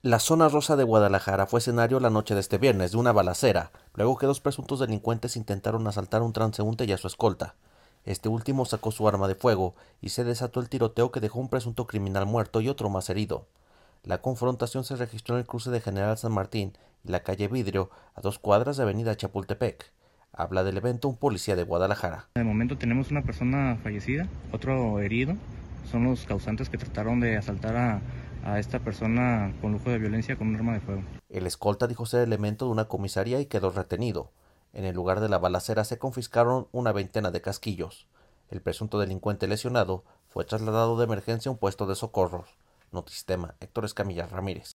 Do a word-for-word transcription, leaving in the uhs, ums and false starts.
La zona rosa de Guadalajara fue escenario la noche de este viernes de una balacera, luego que dos presuntos delincuentes intentaron asaltar a un transeúnte y a su escolta. Este último sacó su arma de fuego y se desató el tiroteo que dejó un presunto criminal muerto y otro más herido. La confrontación se registró en el cruce de General San Martín y la calle Vidrio, a dos cuadras de Avenida Chapultepec. Habla del evento un policía de Guadalajara. De momento tenemos una persona fallecida, otro herido. Son los causantes que trataron de asaltar a, a esta persona con lujo de violencia con un arma de fuego. El escolta dijo ser elemento de una comisaría y quedó retenido. En el lugar de la balacera se confiscaron una veintena de casquillos. El presunto delincuente lesionado fue trasladado de emergencia a un puesto de socorros. Notisistema, Héctor Escamilla Ramírez.